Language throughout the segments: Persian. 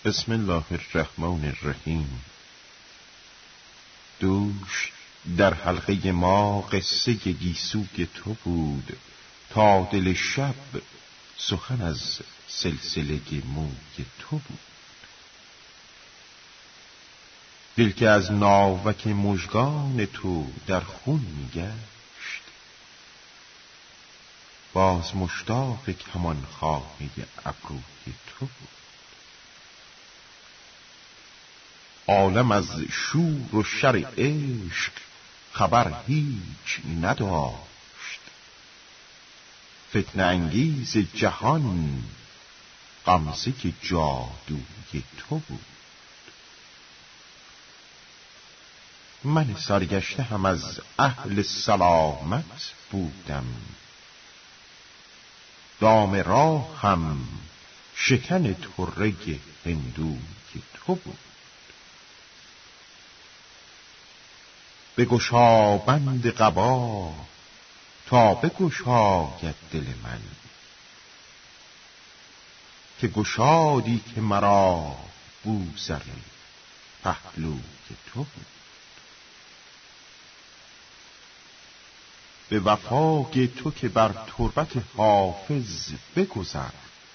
بسم الله الرحمن الرحیم. دوش در حلقه ما قصه گیسوی تو بود، تا دل شب سخن از سلسله موی تو بود. دل که از ناوک مژگان تو در خون میگشت، باز مشتاق کمان خانه ابروی تو بود. عالم از شور و شر عشق خبر هیچ نداشت، فتنه انگیز جهان غمزه جادوی تو بود. من سرگشته هم از اهل سلامت بودم، دام راه هم شکن طره هندوی تو بود. بگشا بند قبا تا بگشاید دل من، که گشادی که مرا بوسر پهلوی تو بود. به وفای تو که بر تربت حافظ بگذر،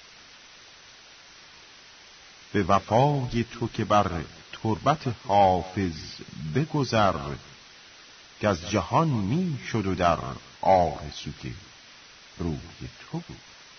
به وفای تو که بر تربت حافظ بگذر، که از جهان می شد و در آرزوی روی تو بود.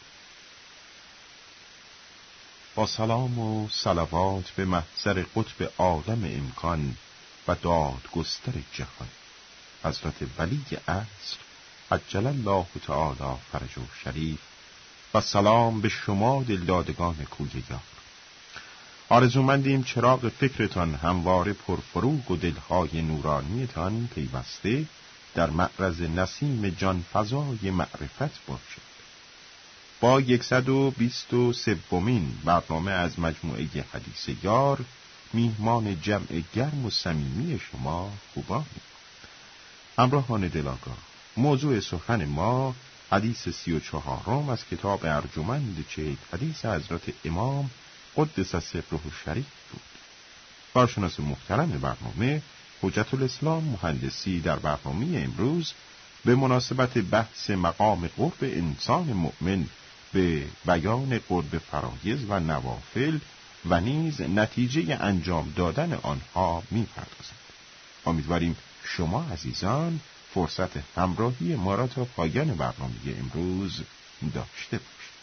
با سلام و صلوات به محضر قطب عالم امکان و دادگستر جهان، حضرت ولی عصر عجل الله تعالی فرجه شریف، و سلام به شما دلدادگان کوی یار. آرزومندیم چراغ فکرتان همواره پرفروغ و دلهای نورانیتان پیوسته در معرض نسیم جان فضای معرفت باشد. با 123مین برنامه از مجموعه حدیث یار، میهمان جمع گرم و صمیمی شما خوبانی. همراهان دلاگاه، موضوع سخن ما حدیث 34 از کتاب ارجمند 40 حدیث حضرت امام قدس سره الشریف بود. کارشناس محترم برنامه حجت الاسلام مهندسی در برنامه امروز به مناسبت بحث مقام قرب انسان مؤمن به بیان قرب فرایض و نوافل و نیز نتیجه انجام دادن آنها می‌پردازد. امیدواریم شما عزیزان فرصت همراهی ما را تا پایان برنامه امروز داشته باشید.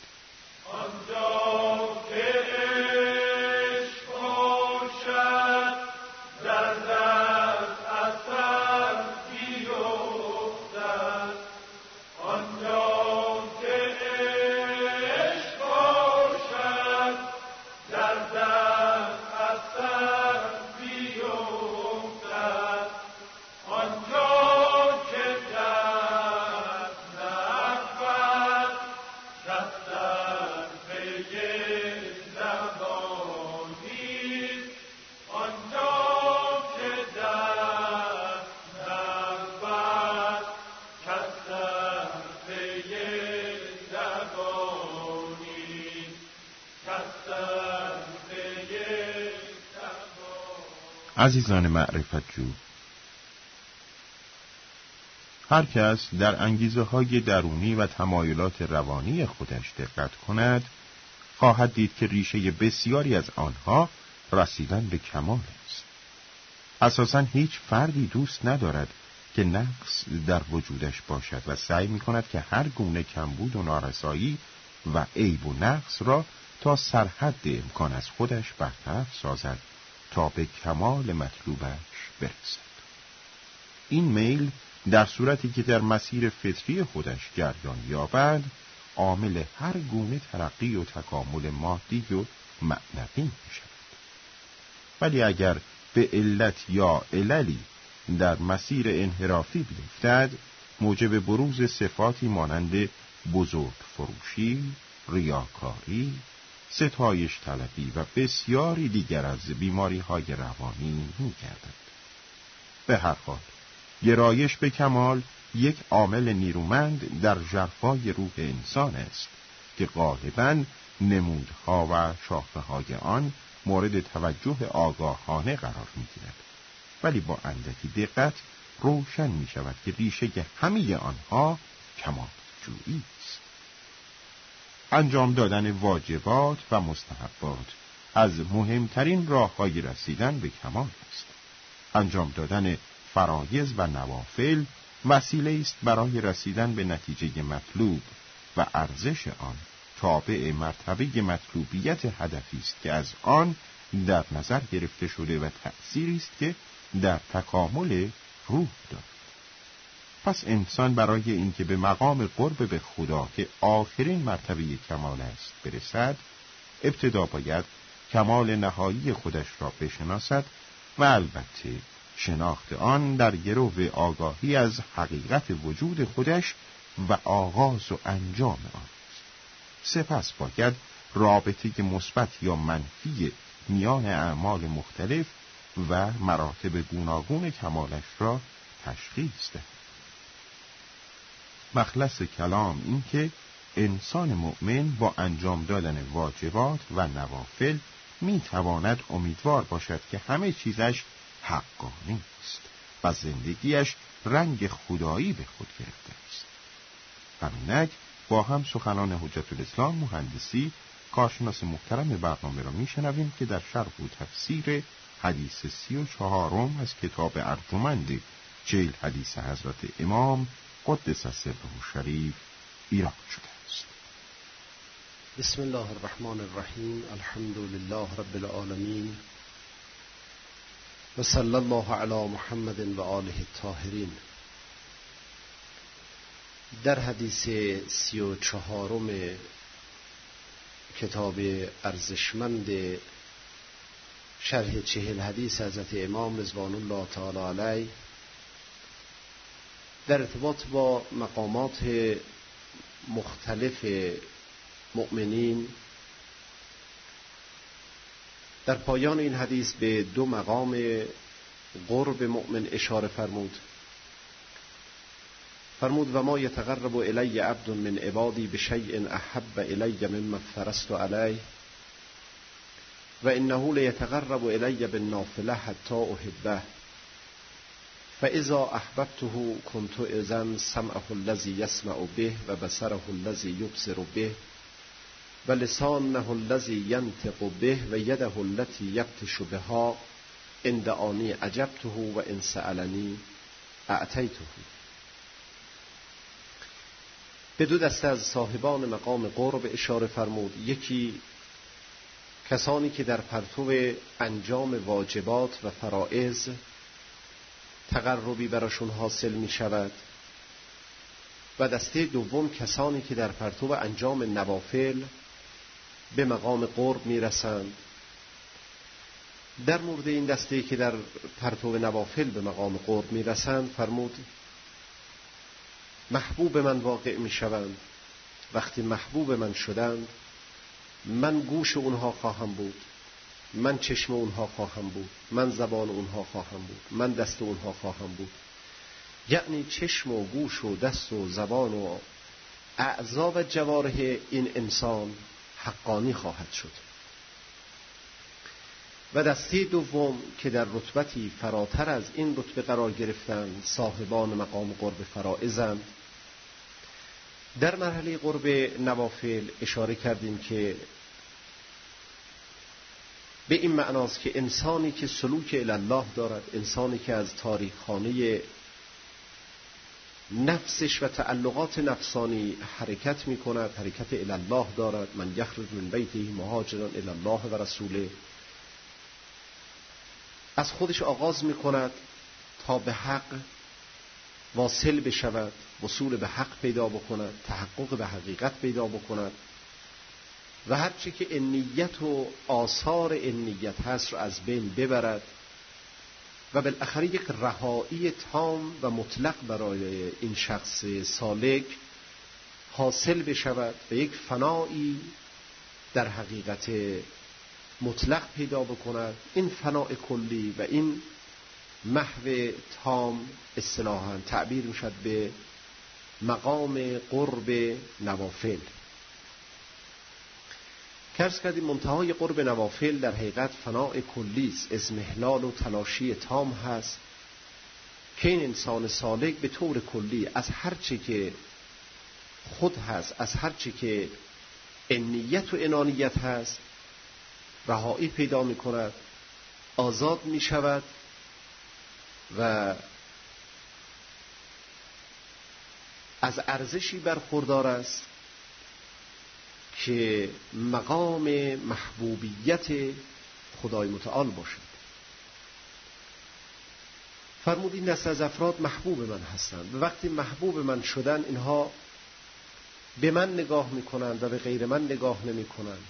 عزیزان معرفت جو، هر کس در انگیزه های درونی و تمایلات روانی خودش دقت کند، خواهد دید که ریشه بسیاری از آنها رسیدن به کمال است. اساساً هیچ فردی دوست ندارد که نقص در وجودش باشد و سعی می کند که هر گونه کمبود و نارسایی و عیب و نقص را تا سرحد امکان از خودش برطرف سازد تا به کمال مطلوبش برسد. این میل در صورتی که در مسیر فطری خودش جریان یابد، عامل هر گونه ترقی و تکامل مادی و معنوی می‌شود. ولی اگر به علت یا عللی در مسیر انحرافی بیفتد، موجب بروز صفاتی مانند بزرگ فروشی، ریاکاری، ستایش طلبی و بسیاری دیگر از بیماری‌های روانی می‌گردد. به هر حال، گرایش به کمال یک عامل نیرومند در ژرفای روح انسان است که غالباً نمودها و شاخه‌های آن مورد توجه آگاهانه قرار می‌گیرد، ولی با اندکی دقت روشن می‌شود که ریشه همه آنها کمال جویی است. انجام دادن واجبات و مستحبات از مهمترین راه‌های رسیدن به کمال است. انجام دادن فرایض و نوافل وسیله است برای رسیدن به نتیجه مطلوب و ارزش آن تابع مرتبه مطلوبیت هدفی است که از آن در نظر گرفته شده و تأثیری است که در تکامل روح دارد. پس انسان برای اینکه به مقام قرب به خدا که آخرین مرتبه کمال است برسد، ابتدا باید کمال نهایی خودش را بشناسد و البته شناخت آن در گرو آگاهی از حقیقت وجود خودش و آغاز و انجام آن. سپس باید رابطه مثبت یا منفی میان اعمال مختلف و مراتب گوناگون کمالش را تشخیص دهد. مخلص کلام این که انسان مؤمن با انجام دادن واجبات و نوافل میتواند امیدوار باشد که همه چیزش حقانی است و زندگیش رنگ خدایی به خود گرفته است. همینک با هم سخنان حجت الاسلام مهندسی کارشناس محترم برنامه را میشنویم که در شرح و تفسیر حدیث 34 از کتاب ارجمند 40 حدیث حضرت امام قدس سره شریف ایراد شده است. بسم الله الرحمن الرحیم. الحمد لله رب العالمین و صلی الله علی محمد و آله الطاهرین. در حدیث 34 کتاب ارزشمند شرح 40 حدیث حضرت امام رضوان الله تعالی علیه در ارتباط با مقامات مختلف مؤمنین، در پایان این حدیث به 2 مقام قرب مؤمن اشاره فرمود و ما یتقرب الی عبد من عبادی بشیء احب الی مما افترضت علیه و انه لیتقرب الی بالنافله حتی احبه فاذا احببته كنت اذا سمعه الذی یسمع به و بصره الذی یبصر به و لسانه الذی ینطق به و یده التي یبطش بها ان دعانی اجبته و ان سألنی اعطیته. به 2 دسته از صاحبان مقام قرب اشاره فرمود. یکی کسانی که در پرتو انجام واجبات و فرائض تقربی براشون حاصل می شود و دسته دوم کسانی که در پرتو انجام نوافل به مقام قرب می رسند. در مورد این دسته که در پرتو نوافل به مقام قرب می رسند فرمود محبوب من واقع می شوند. وقتی محبوب من شدند من گوش اونها خواهم بود، من چشم اونها خواهم بود، من زبان اونها خواهم بود، من دست اونها خواهم بود. یعنی چشم و گوش و دست و زبان و اعضا و جوارح این انسان حقانی خواهد شد. و دسته دوم که در رتبتی فراتر از این رتبه قرار گرفتند صاحبان مقام قرب فرائضند. در مرحله قرب نوافل اشاره کردیم که به این معناست که انسانی که سلوک الی الله دارد، انسانی که از تاریخخانه نفسش و تعلقات نفسانی حرکت می کند، حرکت الی الله دارد، من یخرج من بیته مهاجرا الی الله و رسوله، از خودش آغاز می کند تا به حق واصل بشود، وصول به حق پیدا بکند، تحقق به حقیقت پیدا بکند و هرچی که انیت و آثار انیت هست را از بین ببرد و بالاخره یک رهایی تام و مطلق برای این شخص سالک حاصل بشود و یک فنایی در حقیقت مطلق پیدا بکند. این فناء کلی و این محو تام اصطلاحاً تعبیر میشد به مقام قرب نوافل. عرض کردیم منتهای قرب نوافل در حقیقت فناء کلی است، اضمحلال و تلاشی تام هست که این انسان سالک به طور کلی از هر چه که خود هست، از هر چه که انیت و انانیت هست رهایی پیدا می کند، آزاد می شود و از ارزشی برخوردار است که مقام محبوبیت خدای متعال باشد. فرمود این دست از افراد محبوب من هستند و وقتی محبوب من شدن اینها به من نگاه میکنند و به غیر من نگاه نمی کنند.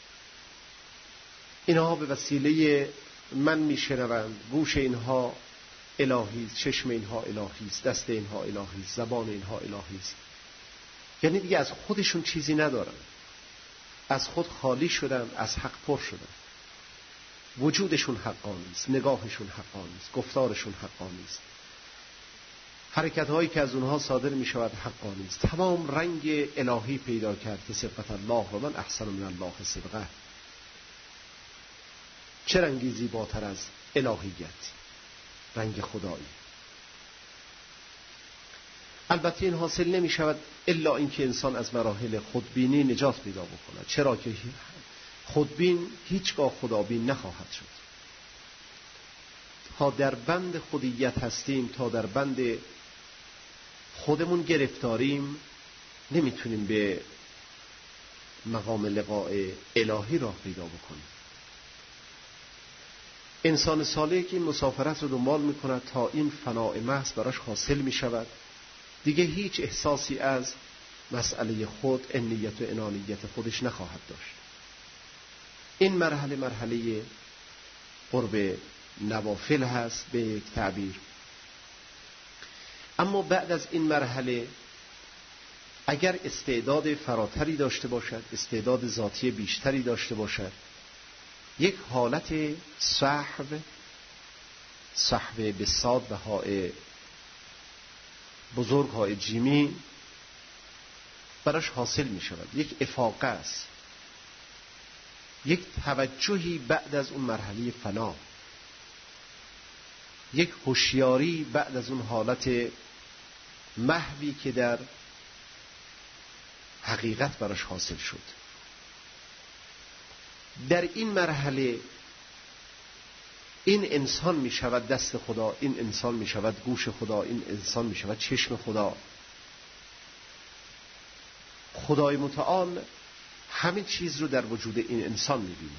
اینها به وسیله من میشنوند، گوش اینها الهی است، چشم اینها الهی است، دست اینها الهی است، زبان اینها الهی است. یعنی دیگه از خودشون چیزی ندارن، از خود خالی شدن، از حق پر شدن. وجودشون حقانی است، نگاهشون حقانی است، گفتارشون حقانی است، حرکت‌هایی که از اونها صادر می‌شود حقانی است. تمام رنگ الهی پیدا کرد که صفت الله و من احسن من الله صدقه. چه رنگی زیباتر از الهیت، رنگ خدایی. البته این حاصل نمی شود الا اینکه انسان از مراحل خودبینی نجات پیدا بکند، چرا که خودبین هیچگاه خدابین نخواهد شد. تا در بند خودیت هستیم، تا در بند خودمون گرفتاریم، نمیتونیم به مقام لقاء الهی راه پیدا بکنیم. انسان صالح که این مسافرت رو دنبال میکند تا این فناء محض براش حاصل میشود، دیگه هیچ احساسی از مسئله خود، انیت و انانیت خودش نخواهد داشت. این مرحله قرب نوافل هست به یک تعبیر. اما بعد از این مرحله اگر استعداد فراتری داشته باشد، استعداد ذاتی بیشتری داشته باشد، یک حالت صحو به صاد و های بزرگ های جیمی براش حاصل می شود. یک افاقه است، یک توجهی بعد از اون مرحله فنا، یک هوشیاری بعد از اون حالت محوی که در حقیقت براش حاصل شد. در این مرحله این انسان می شود دست خدا، این انسان می شود گوش خدا، این انسان می شود چشم خدا. خدای متعال همه چیز رو در وجود این انسان می بیند.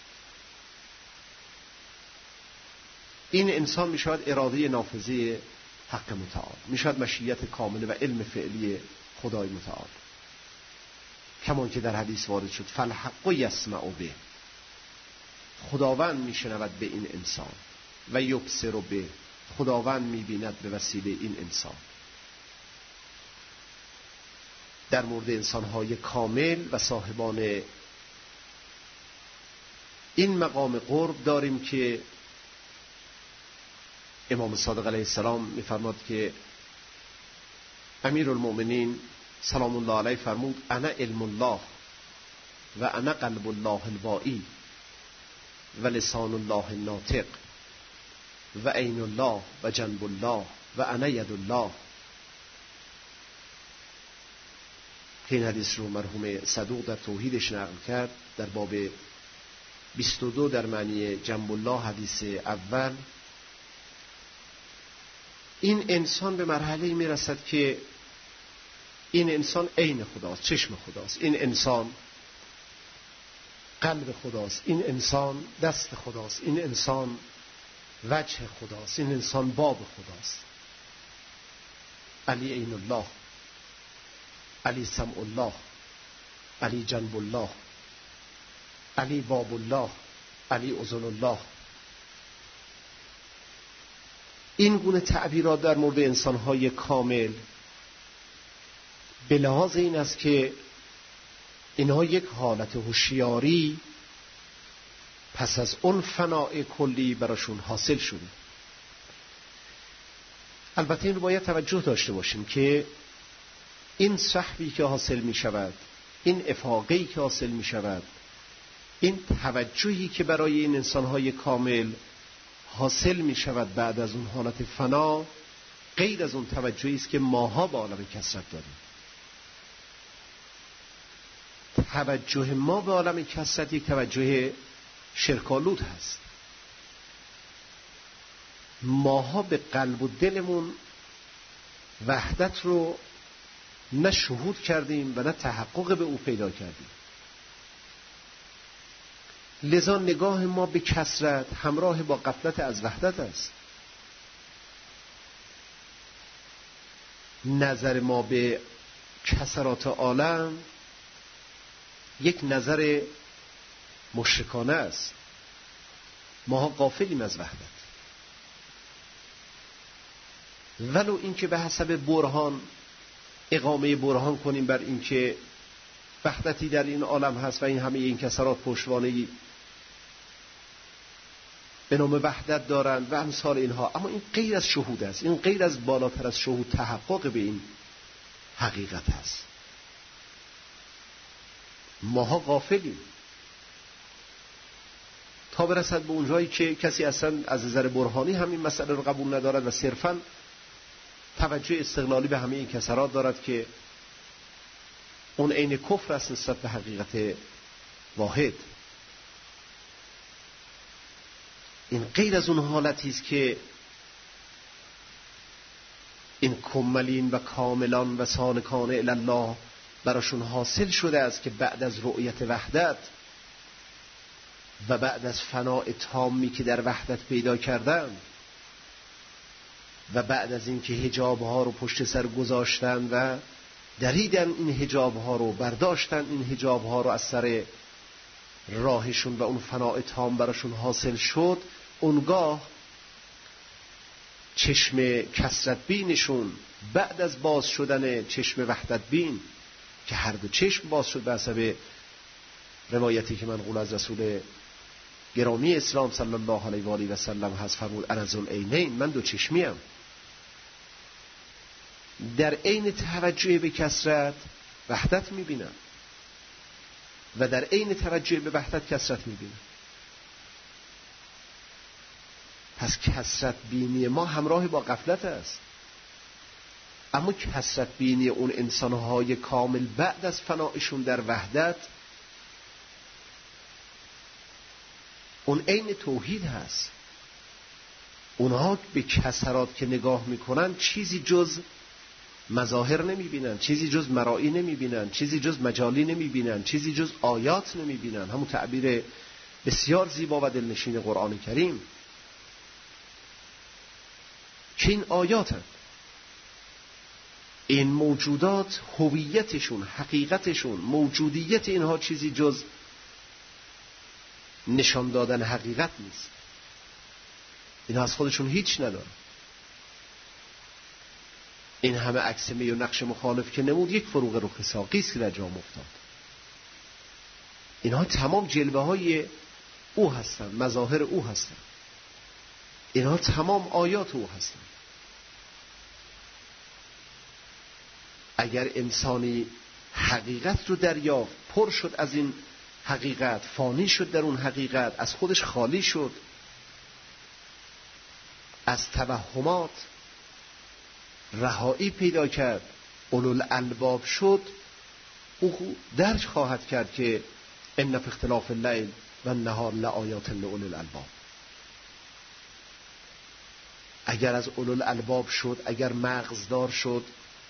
این انسان می شود اراده نافذه حق متعال، می شود مشیت کامله و علم فعلی خدای متعال، کمان که در حدیث وارد شد فالحق یسمع به. خداوند می شنود به این انسان و یبصر به، خداوند می بیند به وسیله این انسان. در مورد انسان‌های کامل و صاحبان این مقام قرب داریم که امام صادق علیه السلام می‌فرماد که امیرالمؤمنین سلام الله علیه فرمود انا علم الله و انا قلب الله الواعی و لسان الله الناطق و عین الله و جنب الله و انا ید الله. که این حدیث رو مرحوم صدوق در توحیدش نقل کرد در باب 22 در معنی جنب الله حدیث اول. این انسان به مرحله می رسد که این انسان عین خداست، چشم خداست، این انسان قلب خداست، این انسان دست خداست، این انسان وجه خداست، این انسان باب خداست. علی عین الله، علی سمع الله، علی جنب الله، علی باب الله، علی اذن الله. این گونه تعبیرات در مورد انسان‌های کامل به لحاظ این است که اینها یک حالت هوشیاری پس از اون فناء کلی براشون حاصل شده. البته این رو باید توجه داشته باشیم که این سحبی که حاصل می شود، این افاقه‌ای که حاصل می شود، این توجهی که برای این انسان‌های کامل حاصل می شود بعد از اون حالت فنا، غیر از اون توجهی است که ماها به عالم کثرت داریم. توجه ما به عالم کثرت یک توجه شرک‌آلود هست. ماها به قلب و دلمون وحدت رو نه شهود کردیم و نه تحقق به او پیدا کردیم. لذا نگاه ما به کثرت همراه با غفلت از وحدت است. نظر ما به کثرات عالم یک نظر مشرکانه است. ما غافلیم از وحدت، ولو اینکه به حسب برهان اقامه برهان کنیم بر اینکه وحدتی در این عالم هست و این همه این کثرات پشتوانه‌ای به نام وحدت دارند و امثال اینها، اما این غیر از شهود است. این غیر از بالاتر از شهود تحقق به این حقیقت است. ماها غافلیم تا برسد به اونجایی که کسی اصلا از نظر برهانی همین مسئله رو قبول ندارد و صرفاً توجه استقلالی به همه این کثرات دارد که اون عین کفر است نسبت به حقیقت واحد. این غیر از اون حالتی است که این کملین و کاملان و سالکان الی الله براشون حاصل شده است که بعد از رؤیت وحدت و بعد از فناء تامی که در وحدت پیدا کردن و بعد از اینکه حجاب ها رو پشت سر گذاشتن و دریدن این حجاب ها رو، برداشتن این حجاب ها رو از سر راهشون و اون فناء تام براشون حاصل شد، اونگاه چشم کثرت بینشون بعد از باز شدن چشم وحدت بین که هر دو چشم باز شد به حسب روایتی که منقول از رسول گرامی اسلام صلی الله علیه و آله و سلم هست، فرمود انا ذوالعینین، من دو چشمیم. در عین توجه به کثرت وحدت میبینم و در عین توجه به وحدت کثرت میبینم. پس کثرت بینی ما همراه با غفلت است، اما کثرت بینی اون انسانهای کامل بعد از فنایشون در وحدت اون عین توحید هست. اونها به کثرات که نگاه میکنن چیزی جز مظاهر نمیبینن، چیزی جز مرایی نمیبینن، چیزی جز مجالی نمیبینن، چیزی جز آیات نمیبینن. همون تعبیر بسیار زیبا و دلنشین قرآن کریم که این آیاتن، این موجودات هویتشون، حقیقتشون، موجودیت اینها چیزی جز نشان دادن حقیقت نیست. اینها از خودشون هیچ ندارن. این همه عکسمه و نقش مخالف که نمود یک فروغ رخ ساقی است که در جام افتاد. اینها تمام جلوه های او هستند، مظاهر او هستند. اینها تمام آیات او هستند. اگر انسانی حقیقت رو دریافت، پر شد از این حقیقت، فانی شد در اون حقیقت، از خودش خالی شد، از توهمات رهایی پیدا کرد، اولوالالباب شد، او درک خواهد کرد که ان فی اختلاف اللیل و النهار لآیات لأولوالالباب. اگر از اولوالالباب شد، اگر مغزدار شد،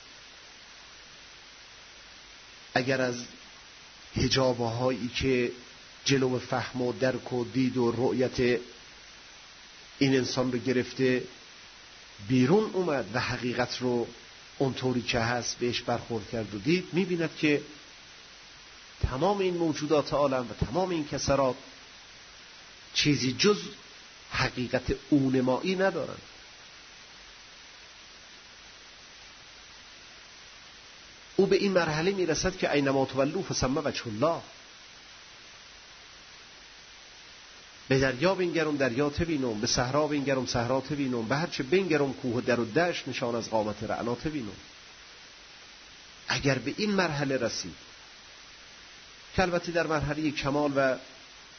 اگر از حجابهایی که جلو فهم و درک و دید و رؤیت این انسان رو گرفته بیرون اومد و حقیقت رو اونطوری که هست بهش برخورد کرد و دید، میبیند که تمام این موجودات عالم و تمام این کثرات چیزی جز حقیقت اونمایی ندارن. او به این مرحله میرسد که اینما تولوا فثم وجه الله. به دریا بنگرم دریا تبینم، به صحرا بنگرم صحرا تبینم، به هر چه بنگرم کوه در و دشت نشان از قامت رعنا تبینم. اگر به این مرحله رسید که البته در مرحله کمال و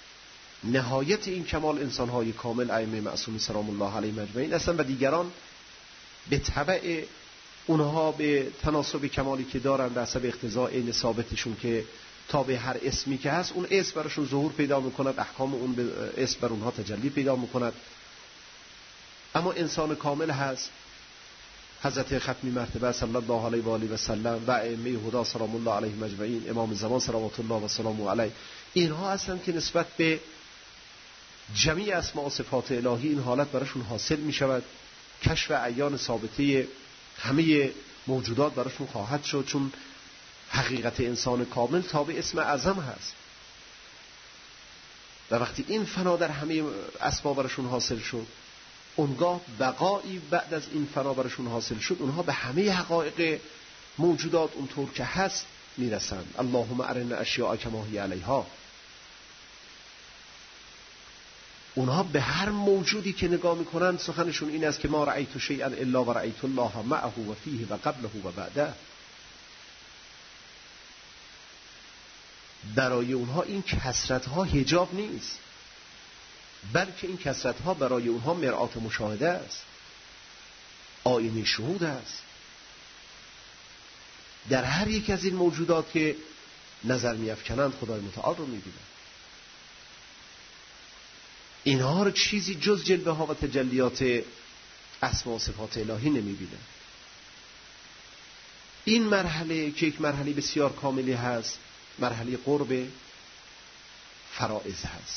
نهایت این کمال انسان‌های کامل ائمه معصومین سلام الله علیهم اجمعین هستند و دیگران به تبع اونها به تناسب کمالی که دارن به حسب اقتضاء عین ثابتشون که تابع هر اسمی که هست اون اسم براشون ظهور پیدا میکند، احکام اون به اسم بر اونها تجلی پیدا میکند. اما انسان کامل هست حضرت ختمی مرتبه صلی الله علیه و آله و سلم و ائمه هدا سلام الله علیهم اجمعین، امام زمان صلوات الله و سلامه علیه، اینها هستند که نسبت به جمیع اسماء و صفات الهی این حالت براشون حاصل می شود. کشف عیان ثابته همه موجودات براشون خواهد شد، چون حقیقت انسان کامل تابع اسم اعظم هست و وقتی این فنا در همه اسما براشون حاصل شد، اونگاه بقایی بعد از این فنا براشون حاصل شد، اونها به همه حقایق موجودات اونطور که هست میرسند. اللهم ارنا اشیاء کما هی علیها. اونها به هر موجودی که نگاه میکنند سخنشون این است که ما رأیت شیئا الا و رأیت الله معه و فیه و قبله و بعده. برای اونها این کثرت ها حجاب نیست، بلکه این کثرت ها برای اونها مرآت مشاهده است، آینه شهود است. در هر یک از این موجودات که نظر می‌افکنند خدای متعال رو می‌بینند. اینها رو چیزی جز جلوه ها و تجلیات اسما و صفات الهی نمی‌بینند. این مرحله که یک مرحله بسیار کاملی هست، مرحله قرب فرائض هست.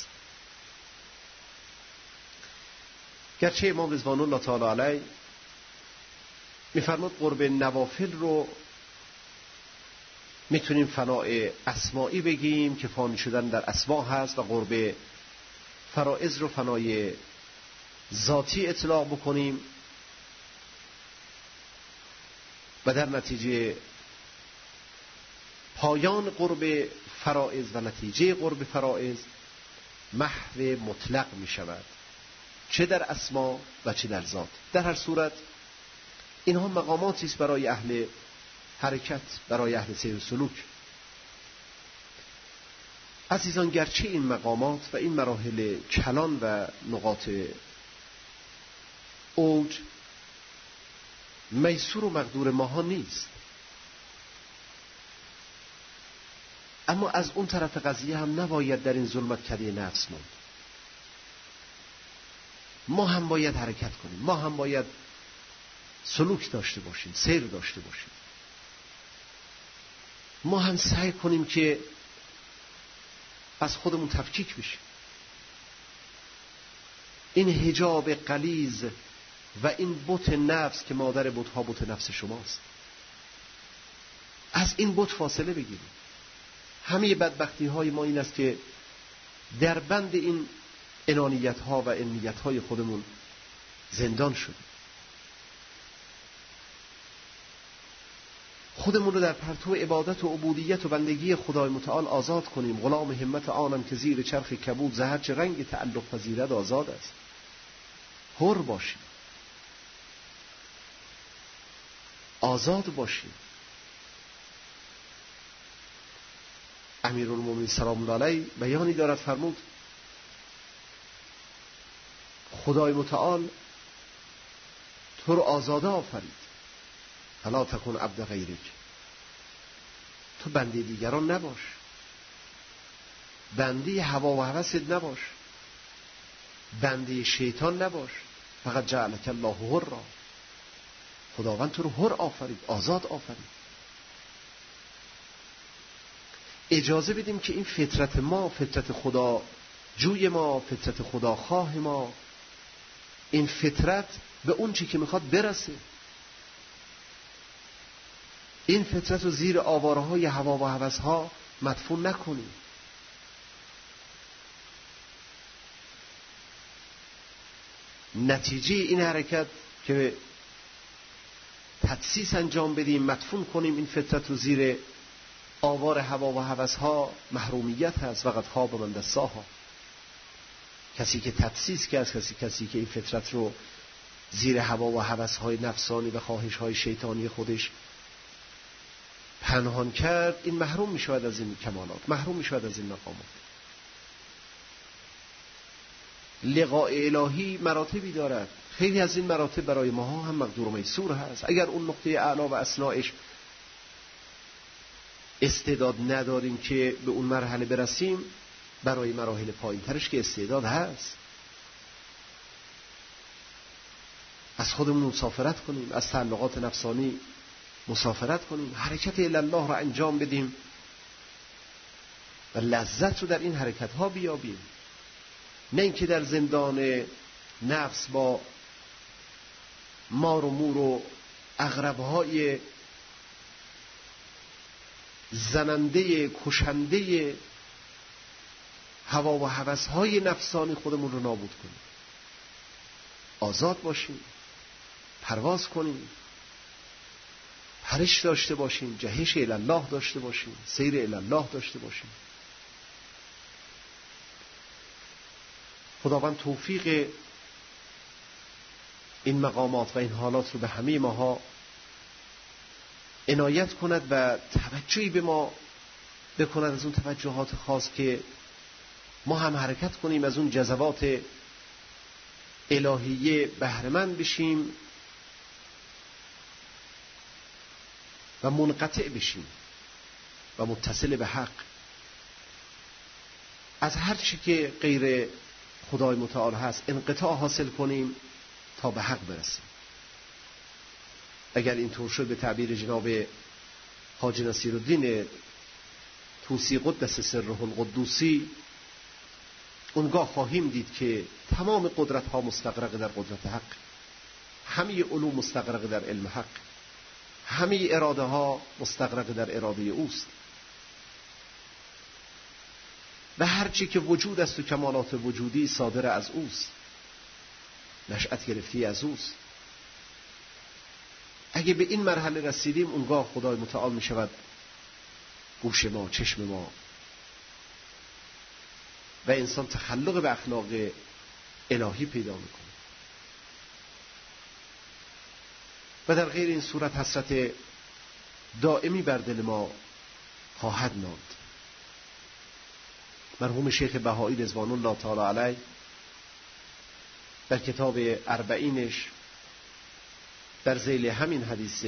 گرچه امام رضوان الله تعالی علیه می‌فرماد قرب نوافل رو میتونیم فناء اسمائی بگیم که فانی شدن در اسما هست و قرب فرائض رو فنای ذاتی اطلاق بکنیم و در نتیجه پایان قرب فرائض و نتیجه قرب فرائض محو مطلق می شود، چه در اسما و چه در ذات. در هر صورت اینها مقاماتی است برای اهل حرکت، برای اهل سیر و سلوک. عزیزان، گرچه این مقامات و این مراحل کلان و نقاط اوج میسور و مقدور ماها نیست، اما از اون طرف قضیه هم نباید در این ظلمت کده نفس موند. ما هم باید حرکت کنیم، ما هم باید سلوک داشته باشیم، سیر داشته باشیم. ما هم سعی کنیم که از خودمون تفکیک بشیم. این حجاب غلیظ و این بت نفس که مادر بت‌ها بت نفس شماست، از این بت فاصله بگیریم. همه بدبختی های ما این است که در بند این انانیت ها و انیت های خودمون زندان شدیم. خودمون رو در پرتو عبادت و عبودیت و بندگی خدای متعال آزاد کنیم. غلام همت آنم که زیر چرخ کبود ز هر چه رنگ تعلق پذیرد آزاد است. حر باشیم، آزاد باشیم. امیرالمومنین سلام الله علیه بیانی دارد، فرمود خدای متعال تو رو آزاده آفرید، فلا تکن عبد غیرک، تو بنده دیگران نباش، بنده هوا و هوست نباش، بنده شیطان نباش. فقط جعلک الله حرا، خداوند تو رو حر آفرید، آزاد آفرید. اجازه بدیم که این فطرت ما، فطرت خدا جوی ما، فطرت خدا خواه ما، این فطرت به اون چی که میخواد برسه. این فطرت رو زیر آواره های هوا و هوس ها مدفون نکنیم. نتیجه این حرکت که تدسیس انجام بدیم، مدفون کنیم این فطرت رو زیر آوار هوا و هوس ها، محرومیت هست. وقد خواب من دساها. کسی که تدسیس کرد، کسی که این فطرت رو زیر هوا و هوس های نفسانی و خواهش های شیطانی خودش پنهان کرد، این محروم می شود از این کمالات، محروم می شود از این مقامات. لقاء الهی مراتبی دارد. خیلی از این مراتب برای ما هم مقدور و میسور هست. اگر اون نقطه اعلی و اسنایش استعداد نداریم که به اون مرحله برسیم، برای مراحل پایین‌ترش که استعداد هست. از خودمون مسافرت کنیم، از تعلقات نفسانی مسافرت کنیم، حرکت الی الله را انجام بدیم و لذت رو در این حرکت ها بیابیم، نه اینکه در زندان نفس با مار و مور و عقرب‌های زننده کشنده هوا و هوس‌های نفسانی خودمون رو نابود کنیم. آزاد باشیم، پرواز کنیم، پرش داشته باشیم، جهش الی الله داشته باشیم، سیر الی الله داشته باشیم. خداوند توفیق این مقامات و این حالات رو به همه ماها عنایت کند و توجهی به ما بکند از اون توجهات خاص که ما هم حرکت کنیم، از اون جذبات الهیه بهره‌مند بشیم و منقطع بشیم و متصل به حق، از هر چی که غیر خدای متعال هست انقطاع حاصل کنیم تا به حق برسیم. اگر اینطور شد، به تعبیر جناب حاجی نصیرالدین طوسی قدس سره القدوسی، اونگاه خواهیم دید که تمام قدرت ها مستغرق در قدرت حق، همه علوم مستغرق در علم حق، همه اراده ها مستغرق در اراده اوست و هرچی که وجود است و کمالات وجودی صادر از اوست، نشأت گرفتی از اوست. اگه به این مرحله رسیدیم، اونگاه خدای متعال می شود گوش ما، چشم ما و انسان تخلق به اخلاق الهی پیدا میکنه. و در غیر این صورت حسرت دائمی بر دل ما خواهد ماند. مرحوم شیخ بهایی رضوان الله تعالی علیه در کتاب اربعینش در ذیل همین حدیث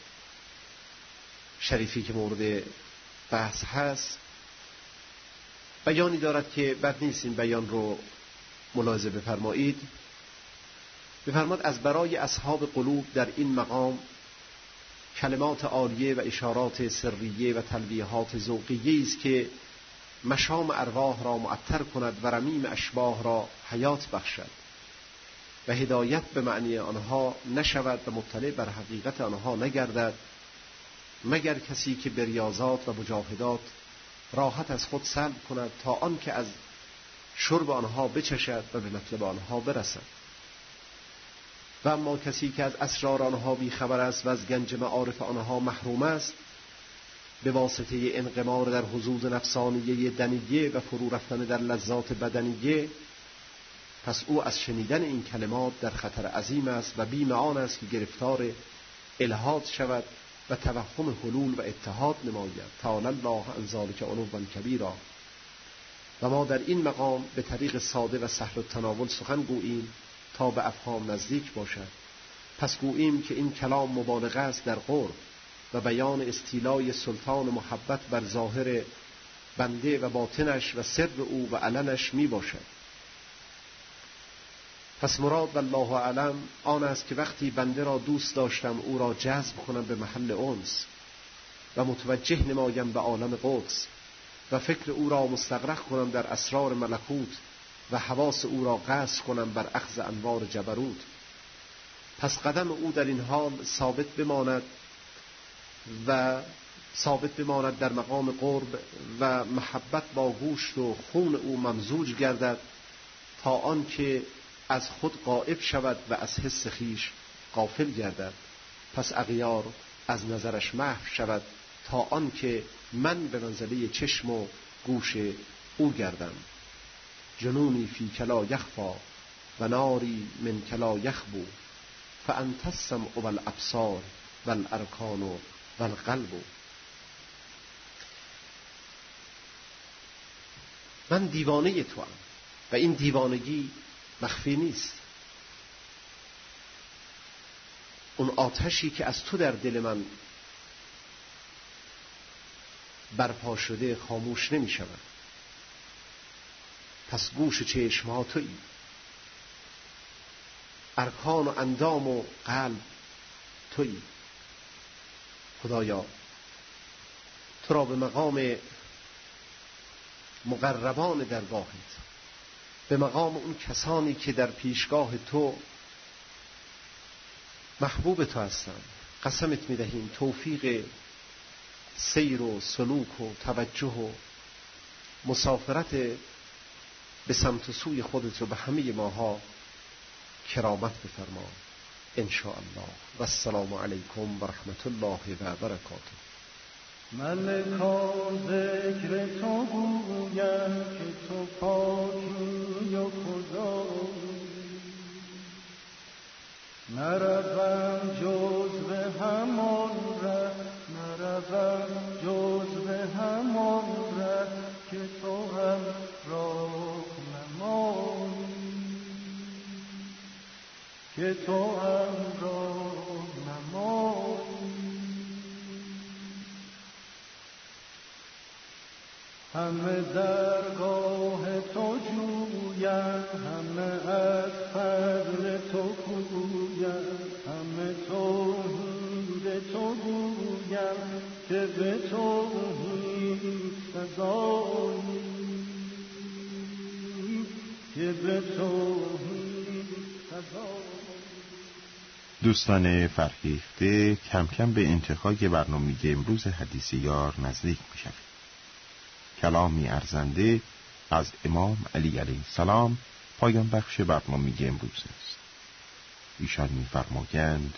شریفی که مورد بحث هست بیانی دارد که بد نیست این بیان رو ملاحظه بفرمایید. بفرماد از برای اصحاب قلوب در این مقام کلمات عالیه و اشارات سریه و تلویحات ذوقیه است که مشام ارواح را معطر کند و رمیم اشباح را حیات بخشد و هدایت به معنی آنها نشود و مطلع بر حقیقت آنها نگردد، مگر کسی که به ریاضات و مجاهدات راحت از خود سلب کند تا آن که از شرب آنها بچشد و به مطلب آنها برسد. و اما کسی که از اسرار آنها بی خبر است و از گنج معارف آنها محروم است، به واسطه انقمار در حظوظ نفسانیه دنیه و فرو رفتن در لذات بدنیه، پس او از شنیدن این کلمات در خطر عظیم است و بیم آن است که گرفتار الحاد شود و توهم حلول و اتحاد نماید. تعالی الله عن ذلک علوا کبیرا. و ما در این مقام به طریق ساده و سهل التناول سخن گوییم تا به افهام نزدیک باشد. پس گوییم که این کلام مبالغه است در قرب و بیان استیلای سلطان محبت بر ظاهر بنده و باطنش و سر او و علنش می باشد. پس مراد والله اعلم آن است که وقتی بنده را دوست داشتم او را جذب کنم به محل انس و متوجه نمایم به عالم قدس و فکر او را مستغرق کنم در اسرار ملکوت و حواس او را قصد کنم بر اخذ انوار جبروت. پس قدم او در این حال ثابت بماند در مقام قرب و محبت با گوشت و خون او ممزوج گردد تا آن که از خود غائب شود و از حس خیش غافل گردد. پس اغیار از نظرش محو شود تا آن که من به منزله چشم و گوش او گردم. جنونی فی کلا یخفا و ناری من کلا یخبو فانت السمع والابصار والارکان والقلب. من دیوانه تو ام و این دیوانگی مخفی نیست. اون آتشی که از تو در دل من برپا شده خاموش نمی شود. پس گوش و چشم ها تویی، ارکان و اندام و قلب تویی. خدایا تو را به مقام مقربان درگاهت، به مقام اون کسانی که در پیشگاه تو محبوب تو هستند، قسمت می‌دهیم توفیق سیر و سلوک و توجه و مسافرت به سمت و سوی خودت رو به همه ماها کرامت بفرما ان شاء الله. و السلام علیکم و رحمت الله و برکاته. ملکا ذکر تو گویم که تو پاکی و خدایی، نروم جز به همان ره، نروم جز به همان ره که تو هم راه نمایی، که تو هم راه نمایی. همه درگاه تو جویم، همه از فضل تو گویم، همه توحید تو گویم که به توحید سزایی، که به توحید سزایی. دوستان فرهیخته، کم کم به انتهای برنامه امروز حدیث یار نزدیک می شویم. کلامی ارزنده از امام علی علیه السلام پایان بخش برنامه امروز است. ایشان می‌فرمایند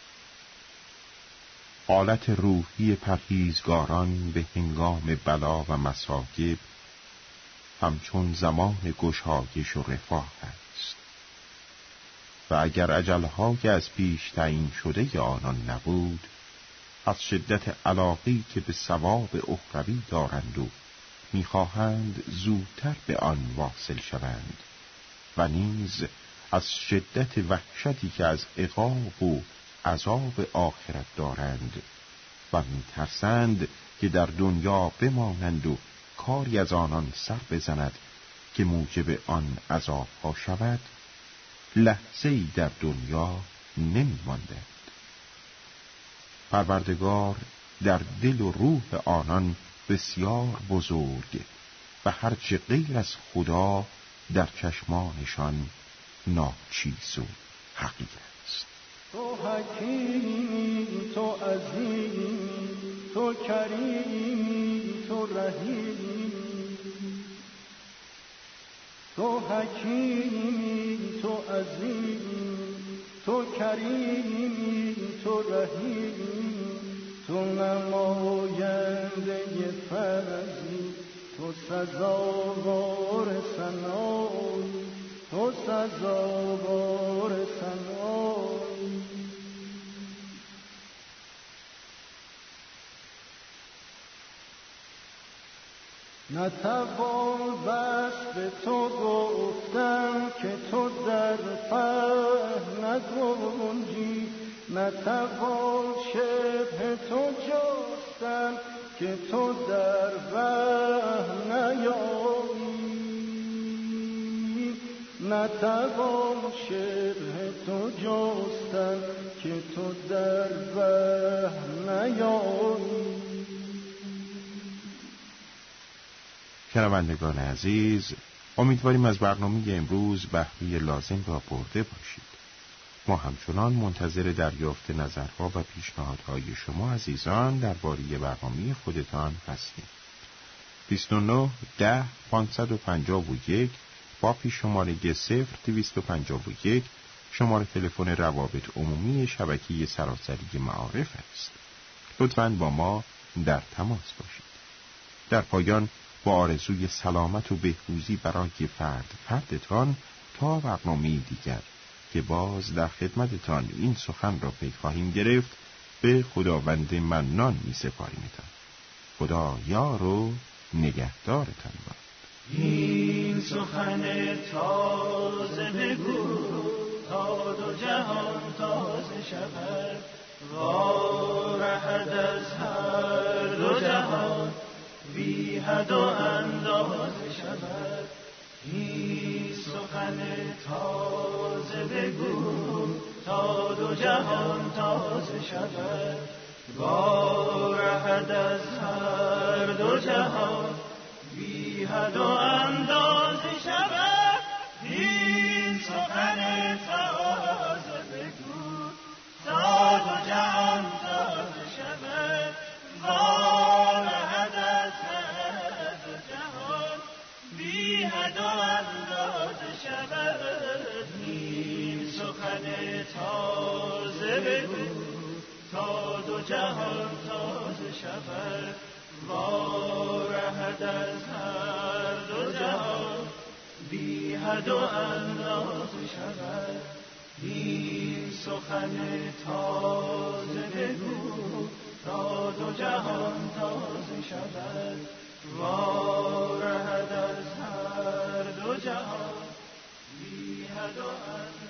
حالت روحی پرهیزگاران به هنگام بلا و مصائب همچون زمان گشایش و رفاه است و اگر اجل‌های از پیش تعیین شده آنان نبود، از شدت علاقه‌ای که به ثواب اخروی دارند و می‌خواهند زودتر به آن واصل شوند و نیز از شدت وحشتی که از عقاب و عذاب آخرت دارند و می‌ترسند که در دنیا بمانند و کاری از آنان سر بزند که موجب آن عذاب‌ها شود، لحظه‌ای در دنیا نمی‌ماندند. پروردگار در دل و روح آنان بسیار بزرگ و هرچه غیر از خدا در چشمانشان ناچیز و حقیر است. تو حکیمی، تو عظیمی، تو کریمی، تو رحیمی، تو حکیمی، تو عظیمی، تو کریمی، تو رحیمی، تو نماینده فضلی، تو سزاوار ثنایی، تو سزاوار ثنایی. نتوان بس به تو گفتم که تو در فهم نگنجی، نتوان شبه تو جستن که تو در وهم نیایی، نتوان شبه تو جستن که تو در وهم نیایی. شنوندگان عزیز، امیدواریم از برنامه امروز بهره لازم را برده باشید. ما همچنان منتظر دریافت نظرها و پیشنهادهای شما عزیزان درباره برنامه خودتان هستیم. 29 10 551 با پیش شماره 0251 شماره تلفن روابط عمومی شبکه سراسری معارف است. لطفاً با ما در تماس باشید. در پایان با آرزوی سلامت و بهروزی برای فردتان تا برنامه دیگر که باز در خدمتتان این سخن را پی خواهیم گرفت، به خداوند منان می سپاریمتان. خدا یار و نگهدارتان باد. این سخن تازه بگو تا دو جهان تازه شود، وارهد از هر دو جهان بی حد و اندازه شود. این سخن تازه بگو تا دو جهان تازه شود، وارهد از هر دو جهان بی حد و اندازه شود. این سخن تازه بگو تا دو جهان تازه شود، وارهد از هر دو جهان بی حد و اندازه شود. این سخن تازه بگو تا دو جهان تازه شود، وارهد از هر دو جهان بی حد و اندازه شود. این سخن تازه بگو تا دو جهان تازه شود، وارهد از هر دو جهان بی حد و اندازه